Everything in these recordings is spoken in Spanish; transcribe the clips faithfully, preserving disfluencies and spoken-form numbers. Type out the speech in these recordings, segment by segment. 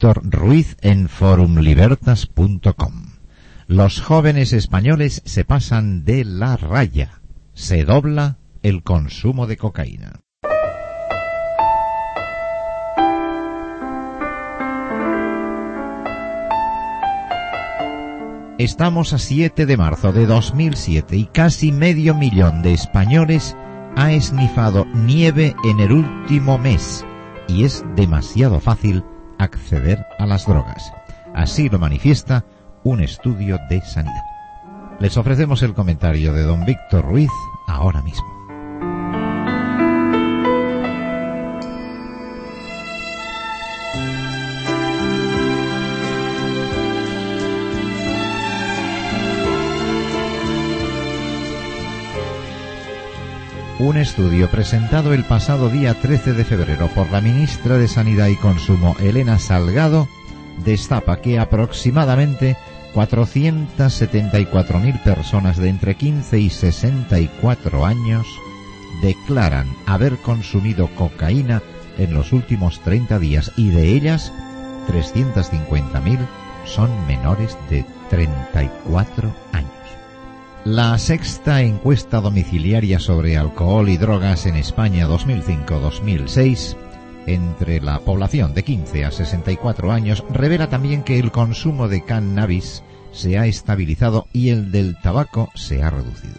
Víctor Ruiz en forum libertas punto com. Los jóvenes españoles se pasan de la raya. Se dobla el consumo de cocaína. Estamos a siete de marzo de dos mil siete y casi medio millón de españoles ha esnifado nieve en el último mes y es demasiado fácil acceder a las drogas. Así lo manifiesta un estudio de sanidad. Les ofrecemos el comentario de don Víctor Ruiz ahora mismo. Un estudio presentado el pasado día trece de febrero por la ministra de Sanidad y Consumo, Elena Salgado, destapa que aproximadamente cuatrocientas setenta y cuatro mil personas de entre quince y sesenta y cuatro años declaran haber consumido cocaína en los últimos treinta días y de ellas trescientas cincuenta mil son menores de treinta y cuatro años. La sexta encuesta domiciliaria sobre alcohol y drogas en España dos mil cinco dos mil seis entre la población de quince a sesenta y cuatro años revela también que el consumo de cannabis se ha estabilizado y el del tabaco se ha reducido.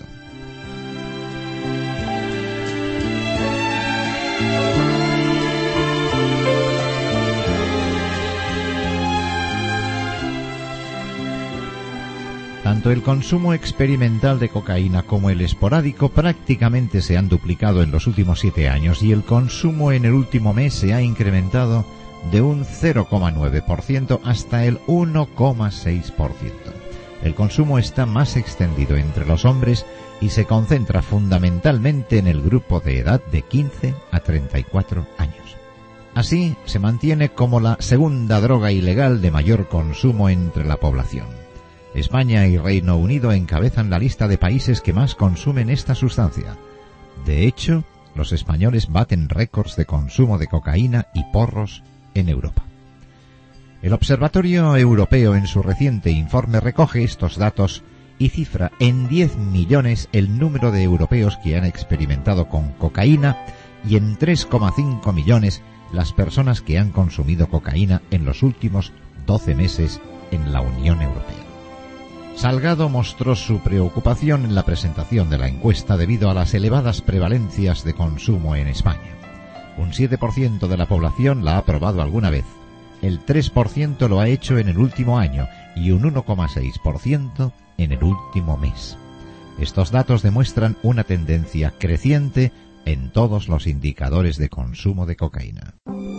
Tanto el consumo experimental de cocaína como el esporádico prácticamente se han duplicado en los últimos siete años y el consumo en el último mes se ha incrementado de un cero coma nueve por ciento hasta el uno coma seis por ciento. El consumo está más extendido entre los hombres y se concentra fundamentalmente en el grupo de edad de quince a treinta y cuatro años. Así, se mantiene como la segunda droga ilegal de mayor consumo entre la población. España y Reino Unido encabezan la lista de países que más consumen esta sustancia. De hecho, los españoles baten récords de consumo de cocaína y porros en Europa. El Observatorio Europeo en su reciente informe recoge estos datos y cifra en diez millones el número de europeos que han experimentado con cocaína y en tres coma cinco millones las personas que han consumido cocaína en los últimos doce meses en la Unión Europea. Salgado mostró su preocupación en la presentación de la encuesta debido a las elevadas prevalencias de consumo en España. Un siete por ciento de la población la ha probado alguna vez, el tres por ciento lo ha hecho en el último año y un uno coma seis por ciento en el último mes. Estos datos demuestran una tendencia creciente en todos los indicadores de consumo de cocaína.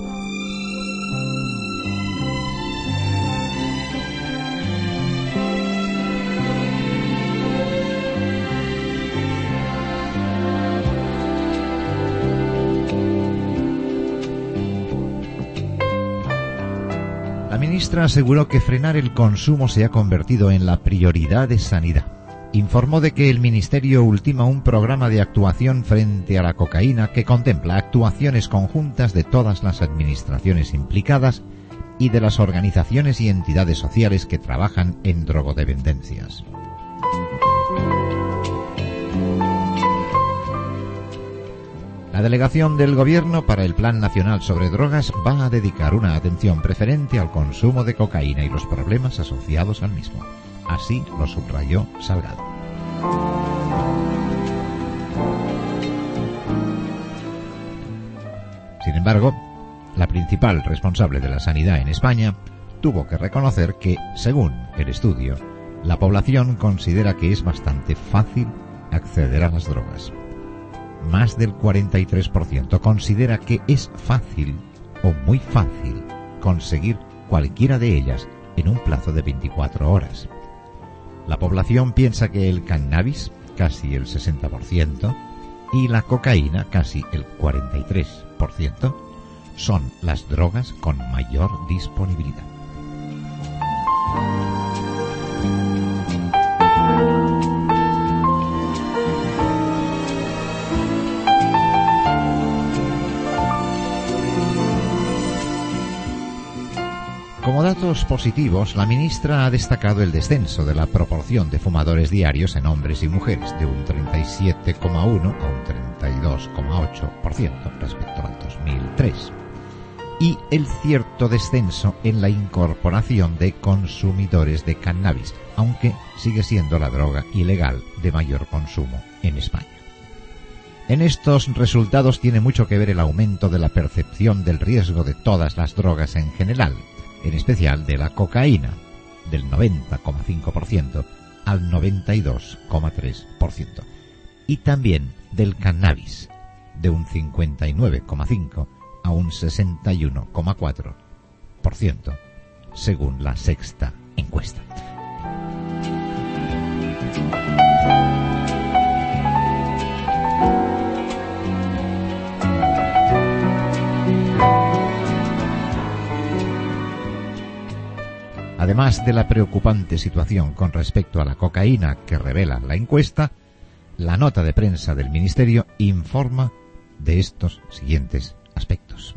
La ministra aseguró que frenar el consumo se ha convertido en la prioridad de sanidad. Informó de que el Ministerio ultima un programa de actuación frente a la cocaína que contempla actuaciones conjuntas de todas las administraciones implicadas y de las organizaciones y entidades sociales que trabajan en drogodependencias. La delegación del Gobierno para el Plan Nacional sobre Drogas va a dedicar una atención preferente al consumo de cocaína y los problemas asociados al mismo. Así lo subrayó Salgado. Sin embargo, la principal responsable de la sanidad en España tuvo que reconocer que, según el estudio, la población considera que es bastante fácil acceder a las drogas. Más del cuarenta y tres por ciento considera que es fácil o muy fácil conseguir cualquiera de ellas en un plazo de veinticuatro horas. La población piensa que el cannabis, casi el sesenta por ciento, y la cocaína, casi el cuarenta y tres por ciento, son las drogas con mayor disponibilidad. Como datos positivos, la ministra ha destacado el descenso de la proporción de fumadores diarios en hombres y mujeres, de un treinta y siete coma uno a un treinta y dos coma ocho por ciento respecto al dos mil tres, y el cierto descenso en la incorporación de consumidores de cannabis, aunque sigue siendo la droga ilegal de mayor consumo en España. En estos resultados tiene mucho que ver el aumento de la percepción del riesgo de todas las drogas en general, en especial de la cocaína, del noventa coma cinco por ciento al noventa y dos coma tres por ciento, y también del cannabis, de un cincuenta y nueve coma cinco por ciento a un sesenta y uno coma cuatro por ciento, según la sexta encuesta. Además de la preocupante situación con respecto a la cocaína que revela la encuesta, la nota de prensa del Ministerio informa de estos siguientes aspectos.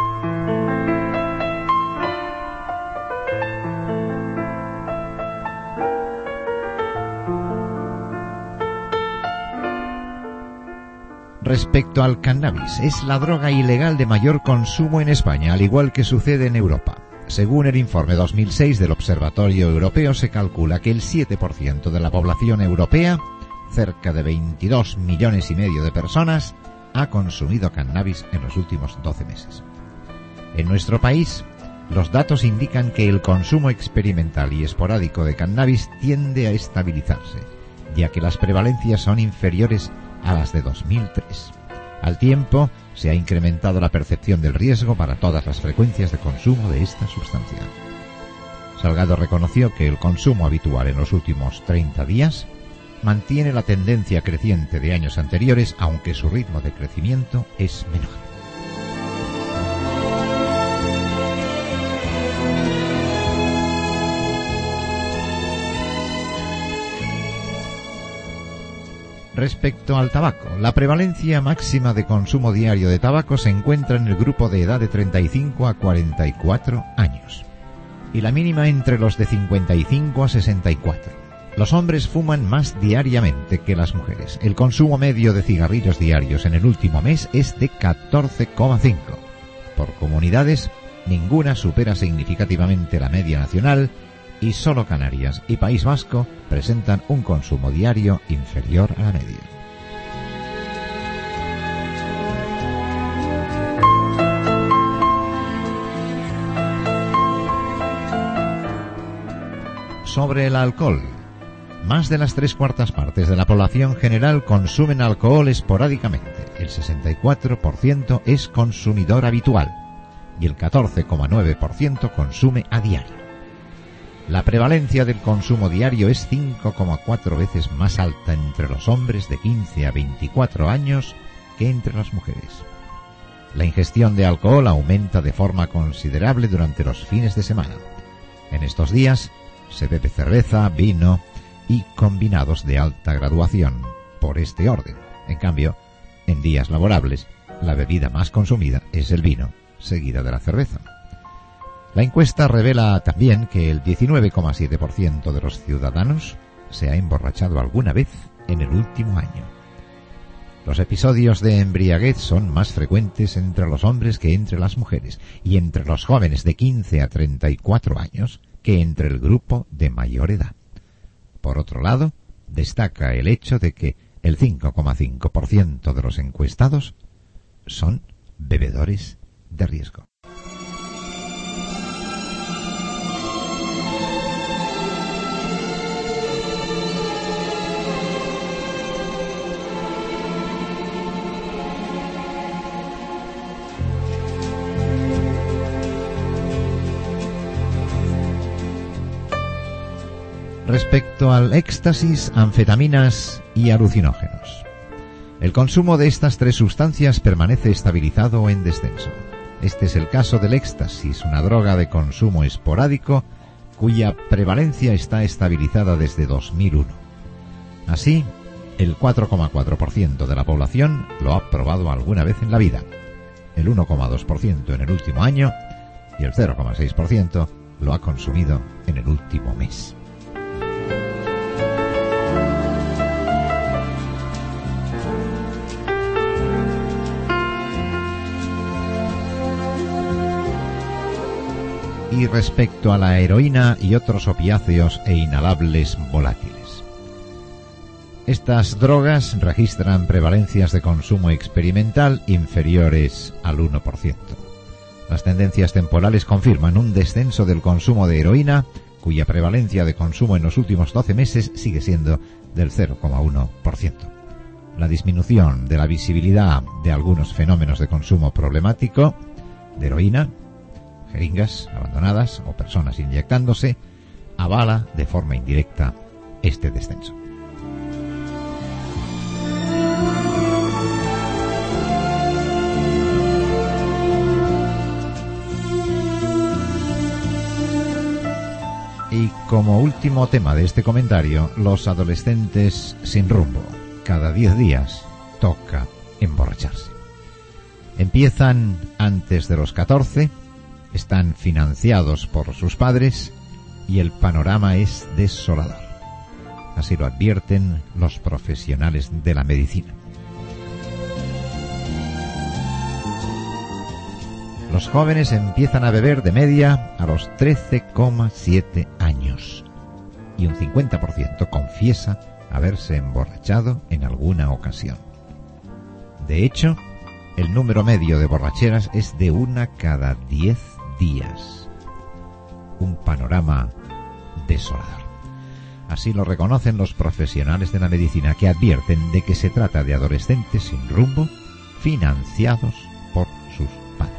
Respecto al cannabis, es la droga ilegal de mayor consumo en España, al igual que sucede en Europa. Según el informe dos mil seis del Observatorio Europeo, se calcula que el siete por ciento de la población europea, cerca de veintidós millones y medio de personas, ha consumido cannabis en los últimos doce meses. En nuestro país, los datos indican que el consumo experimental y esporádico de cannabis tiende a estabilizarse, ya que las prevalencias son inferiores a las de dos mil tres. Al tiempo, se ha incrementado la percepción del riesgo para todas las frecuencias de consumo de esta sustancia. Salgado reconoció que el consumo habitual en los últimos treinta días mantiene la tendencia creciente de años anteriores, aunque su ritmo de crecimiento es menor. Respecto al tabaco, la prevalencia máxima de consumo diario de tabaco se encuentra en el grupo de edad de treinta y cinco a cuarenta y cuatro años, y la mínima entre los de cincuenta y cinco a sesenta y cuatro. Los hombres fuman más diariamente que las mujeres. El consumo medio de cigarrillos diarios en el último mes es de catorce coma cinco. Por comunidades, ninguna supera significativamente la media nacional y solo Canarias y País Vasco presentan un consumo diario inferior a la media. Sobre el alcohol, más de las tres cuartas partes de la población general consumen alcohol esporádicamente. El sesenta y cuatro por ciento es consumidor habitual y el catorce coma nueve por ciento consume a diario. La prevalencia del consumo diario es cinco coma cuatro veces más alta entre los hombres de quince a veinticuatro años que entre las mujeres. La ingestión de alcohol aumenta de forma considerable durante los fines de semana. En estos días se bebe cerveza, vino y combinados de alta graduación, por este orden. En cambio, en días laborables, la bebida más consumida es el vino, seguida de la cerveza. La encuesta revela también que el diecinueve coma siete por ciento de los ciudadanos se ha emborrachado alguna vez en el último año. Los episodios de embriaguez son más frecuentes entre los hombres que entre las mujeres, y entre los jóvenes de quince a treinta y cuatro años que entre el grupo de mayor edad. Por otro lado, destaca el hecho de que el cinco coma cinco por ciento de los encuestados son bebedores de riesgo. Respecto al éxtasis, anfetaminas y alucinógenos, el consumo de estas tres sustancias permanece estabilizado o en descenso. Este es el caso del éxtasis, una droga de consumo esporádico cuya prevalencia está estabilizada desde dos mil uno. Así, el cuatro coma cuatro por ciento de la población lo ha probado alguna vez en la vida, el uno coma dos por ciento en el último año y el cero coma seis por ciento lo ha consumido en el último mes. Y respecto a la heroína y otros opiáceos e inhalables volátiles. Estas drogas registran prevalencias de consumo experimental inferiores al uno por ciento. Las tendencias temporales confirman un descenso del consumo de heroína, cuya prevalencia de consumo en los últimos doce meses sigue siendo del cero coma uno por ciento. La disminución de la visibilidad de algunos fenómenos de consumo problemático de heroína, jeringas abandonadas o personas inyectándose, avala de forma indirecta este descenso. Y como último tema de este comentario, los adolescentes sin rumbo. Cada diez días toca emborracharse. Empiezan antes de los catorce, están financiados por sus padres y el panorama es desolador. Así lo advierten los profesionales de la medicina. Los jóvenes empiezan a beber de media a los trece coma siete años y un cincuenta por ciento confiesa haberse emborrachado en alguna ocasión. De hecho, el número medio de borracheras es de una cada diez días. Un panorama desolador. Así lo reconocen los profesionales de la medicina, que advierten de que se trata de adolescentes sin rumbo, financiados por sus padres.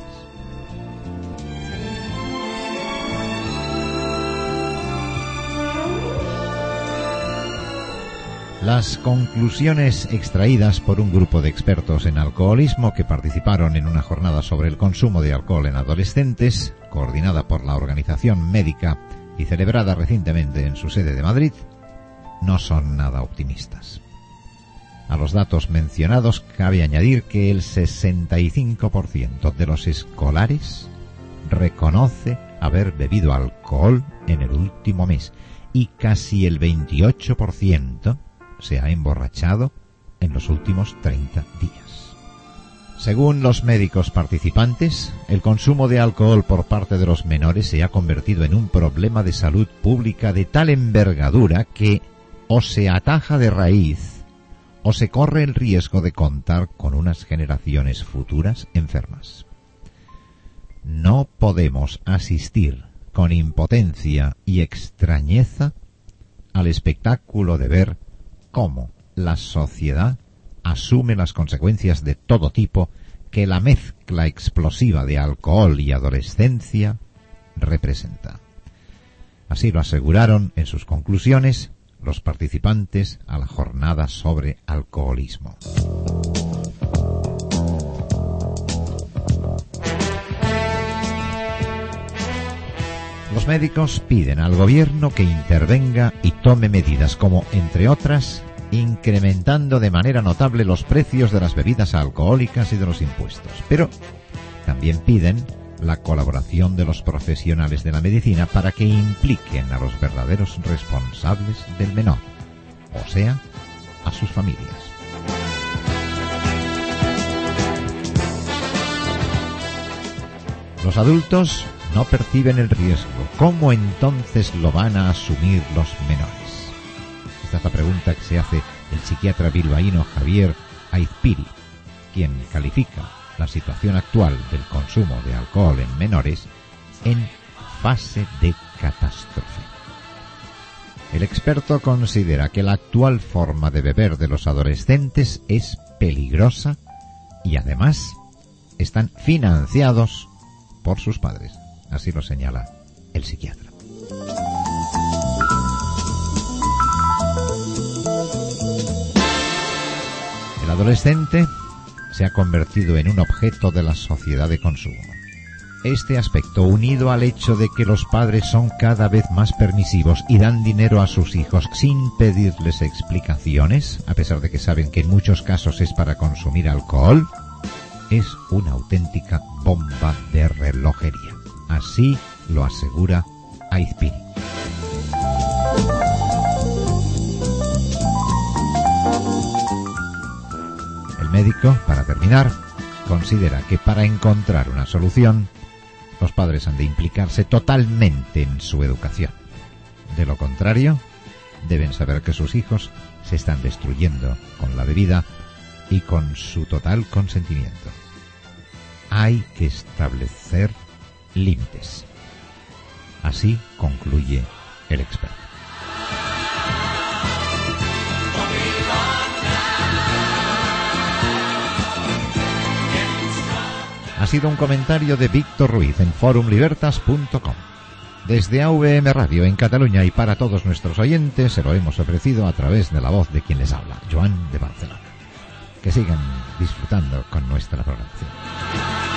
Las conclusiones extraídas por un grupo de expertos en alcoholismo que participaron en una jornada sobre el consumo de alcohol en adolescentes, coordinada por la Organización Médica y celebrada recientemente en su sede de Madrid, no son nada optimistas. A los datos mencionados cabe añadir que el sesenta y cinco por ciento de los escolares reconoce haber bebido alcohol en el último mes y casi el veintiocho por ciento se ha emborrachado en los últimos treinta días. Según los médicos participantes, el consumo de alcohol por parte de los menores se ha convertido en un problema de salud pública de tal envergadura que o se ataja de raíz o se corre el riesgo de contar con unas generaciones futuras enfermas. No podemos asistir con impotencia y extrañeza al espectáculo de ver cómo la sociedad asume las consecuencias de todo tipo que la mezcla explosiva de alcohol y adolescencia representa. Así lo aseguraron en sus conclusiones los participantes a la jornada sobre alcoholismo. Los médicos piden al gobierno que intervenga y tome medidas como, entre otras, incrementando de manera notable los precios de las bebidas alcohólicas y de los impuestos. Pero también piden la colaboración de los profesionales de la medicina para que impliquen a los verdaderos responsables del menor, o sea, a sus familias. Los adultos no perciben el riesgo. ¿Cómo entonces lo van a asumir los menores? Esta es la pregunta que se hace el psiquiatra bilbaíno Javier Aizpiri, quien califica la situación actual del consumo de alcohol en menores en fase de catástrofe. El experto considera que la actual forma de beber de los adolescentes es peligrosa y además están financiados por sus padres. Así lo señala el psiquiatra. El adolescente se ha convertido en un objeto de la sociedad de consumo. Este aspecto, unido al hecho de que los padres son cada vez más permisivos y dan dinero a sus hijos sin pedirles explicaciones, a pesar de que saben que en muchos casos es para consumir alcohol, es una auténtica bomba de relojería. Así lo asegura Aizpiri. El médico, para terminar, considera que para encontrar una solución, los padres han de implicarse totalmente en su educación. De lo contrario, deben saber que sus hijos se están destruyendo con la bebida y con su total consentimiento. Hay que establecer límites. Así concluye el experto. Ha sido un comentario de Víctor Ruiz en forum libertas punto com. Desde A V M Radio en Cataluña y para todos nuestros oyentes se lo hemos ofrecido a través de la voz de quien les habla, Joan de Barcelona. Que sigan disfrutando con nuestra programación.